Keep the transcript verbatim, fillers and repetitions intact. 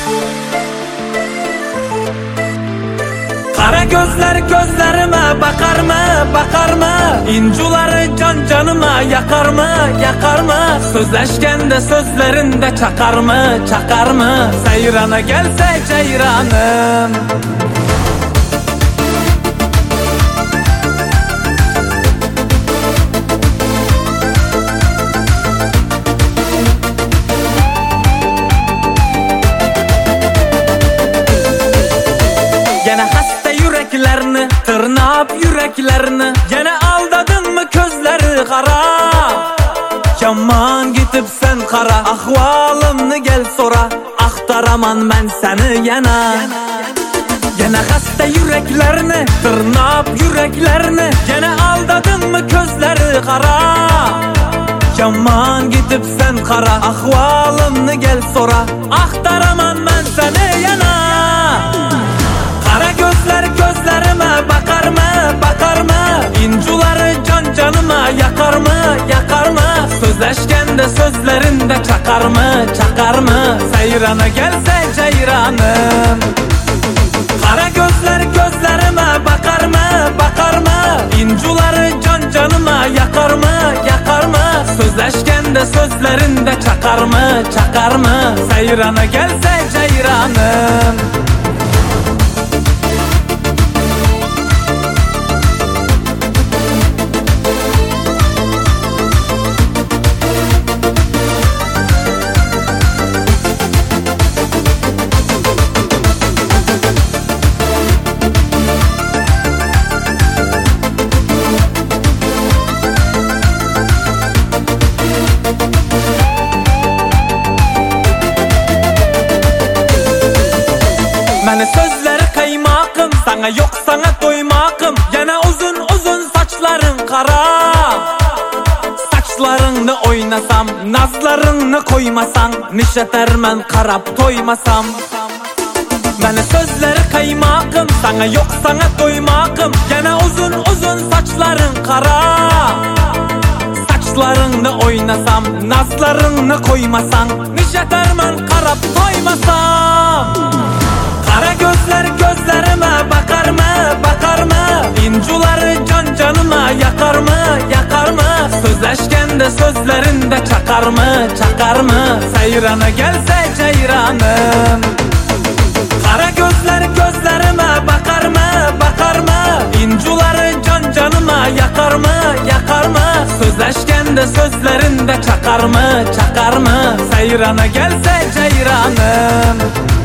Kara gözler gözlerime bakar mı, bakar mı? İncuları can canıma yakar mı, yakar mı? Sözleşken de sözlerinde çakar mı, çakar mı? Seyrana gelse ceyranım. Yüreklerini, tırnap yüreklerini, gene aldadın mı közleri kara? Yaman gitip sen kara, ahvalımını gel sora, aktaraman ben seni yana. Gene hasta yüreklerini, tırnap yüreklerini, gene aldadın mı közleri kara? Yaman gitip sen kara, ahvalımını gel sora, aktaraman ben seni yana. Kara gözler gözlerime bakar mı, bakar mı? İncuları can canıma yakar mı, yakar mı? Sözleşken de sözlerinde çakar mı, çakar mı? Seyrana gelse ceyranım. Kara gözler gözlerime bakar mı, bakar mı? İncuları can canıma yakar mı, yakar mı? Sözleşken de sözlerinde çakar mı, çakar mı? Seyrana gelse ceyranım. Məni sözləri kaymakım, sana yok sana doymakım. Yana uzun uzun saçların kara, saçlarını oynasam, nazlarını koymasam, nişetermen karab toymasam. Məni sözləri kaymakım, sana yok sana doymakım. Yana uzun uzun saçların kara, saçlarını oynasam, nazlarını koymasam, nişetermen karab toymasam. Kara gözler gözlerime bakar mı, bakar mı? İncuları can canıma yakar mı, yakar mı? Sözleşken de sözlerinde çakar mı, çakar mı? Seyrana gelse ceyranım. Kara gözler gözlerime bakar mı, bakar mı? İncuları can canıma yakar mı, yakar mı? Sözleşken de sözlerinde çakar mı, çakar mı? Seyrana gelse ceyranım.